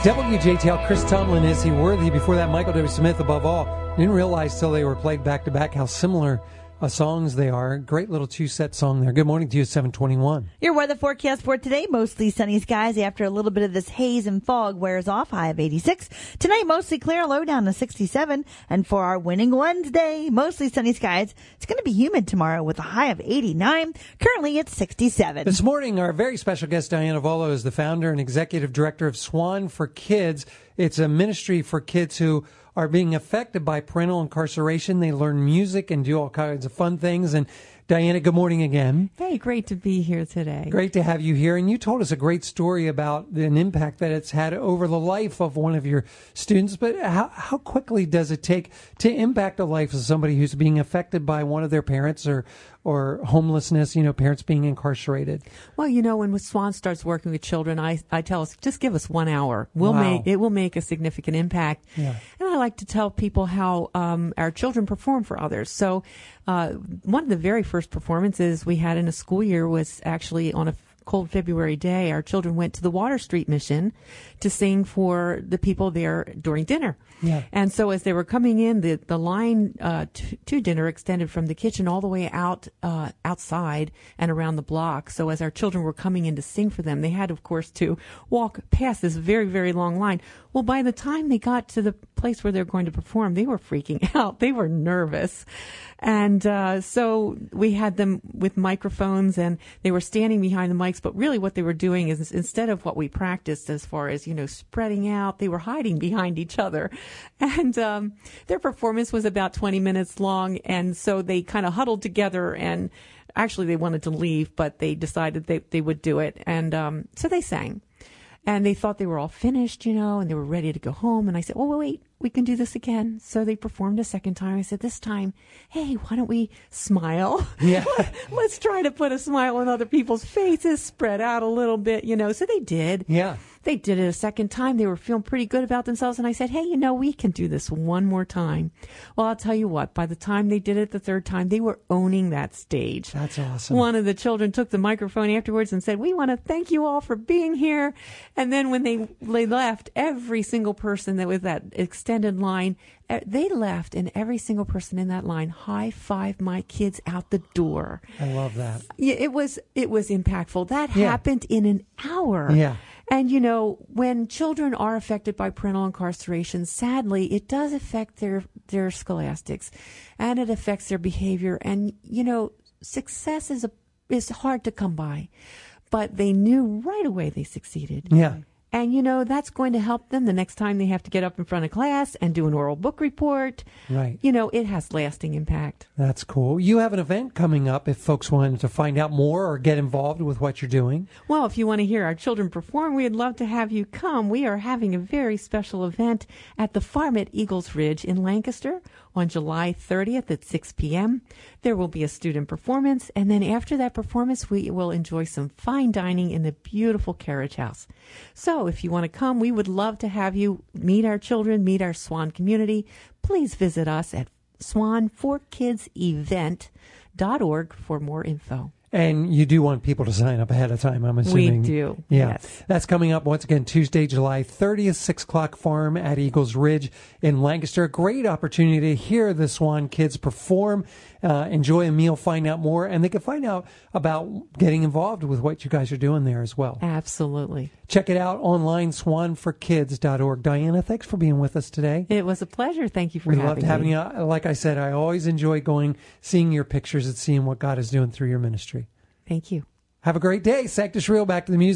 WJTL, Chris Tomlin, Is He Worthy? Before that, Michael W. Smith, Above All. Didn't realize till they were played back-to-back how similar songs they are. Great little two-set song there. Good morning to you, 721. Your weather forecast for today, mostly sunny skies after a little bit of this haze and fog wears off, high of 86. Tonight, mostly clear, low down to 67. And for our winning Wednesday, mostly sunny skies. It's going to be humid tomorrow with a high of 89. Currently, it's 67. This morning, our very special guest, Diana Volo, is the founder and executive director of Swan for Kids. It's a ministry for kids who are being affected by parental incarceration. They learn music and do all kinds of fun things. And Diana, good morning again. Hey, great to be here today. Great to have you here. And you told us a great story about an impact that it's had over the life of one of your students. But how quickly does it take to impact the life of somebody who's being affected by one of their parents or homelessness, parents being incarcerated? Well, when Swan starts working with children, I tell us, just give us 1 hour. It will make a significant impact. Yeah. And I like to tell people how our children perform for others. So one of the very first performances we had in a school year was actually on a cold February day. Our children went to the Water Street Mission to sing for the people there during dinner. Yeah. And so as they were coming in, the line to dinner extended from the kitchen all the way outside and around the block. So as our children were coming in to sing for them, they had, of course, to walk past this very, very long line. Well, by the time they got to the place where they were going to perform, they were freaking out. They were nervous. And so we had them with microphones, and they were standing behind the mics. But really what they were doing is, instead of what we practiced as far as, spreading out, they were hiding behind each other. And their performance was about 20 minutes long. And so they kind of huddled together, and actually they wanted to leave, but they decided they would do it. And so they sang. And they thought they were all finished, and they were ready to go home. And I said, oh, wait, we can do this again. So they performed a second time. I said, this time, hey, why don't we smile? Yeah. Let's try to put a smile on other people's faces, spread out a little bit, So they did. Yeah. They did it a second time. They were feeling pretty good about themselves. And I said, hey, we can do this one more time. Well, I'll tell you what, by the time they did it the third time, they were owning that stage. That's awesome. One of the children took the microphone afterwards and said, we want to thank you all for being here. And then when they left, every single person that was that extended line, they left, and every single person in that line high-fived my kids out the door. I love that. Yeah, it was impactful. That happened in an hour. Yeah. And, when children are affected by parental incarceration, sadly, it does affect their scholastics, and it affects their behavior. And, success is hard to come by, but they knew right away they succeeded. Yeah. And, that's going to help them the next time they have to get up in front of class and do an oral book report. Right. It has lasting impact. That's cool. You have an event coming up if folks wanted to find out more or get involved with what you're doing. Well, if you want to hear our children perform, we'd love to have you come. We are having a very special event at the farm at Eagles Ridge in Lancaster on July 30th at 6 p.m. There will be a student performance, and then after that performance, we will enjoy some fine dining in the beautiful Carriage House. So if you want to come, we would love to have you meet our children, meet our Swan community. Please visit us at swan4kidsevent.org for more info. And you do want people to sign up ahead of time, I'm assuming. We do, yeah. Yes. That's coming up once again Tuesday, July 30th, 6 o'clock, Farm at Eagles Ridge in Lancaster. A great opportunity to hear the Swan Kids perform, enjoy a meal, find out more, and they can find out about getting involved with what you guys are doing there as well. Absolutely. Check it out online, swan4kids.org. Diana, thanks for being with us today. It was a pleasure. Thank you for having me. We loved having you. Like I said, I always enjoy seeing your pictures and seeing what God is doing through your ministry. Thank you. Have a great day. Sanctus Real, back to the music.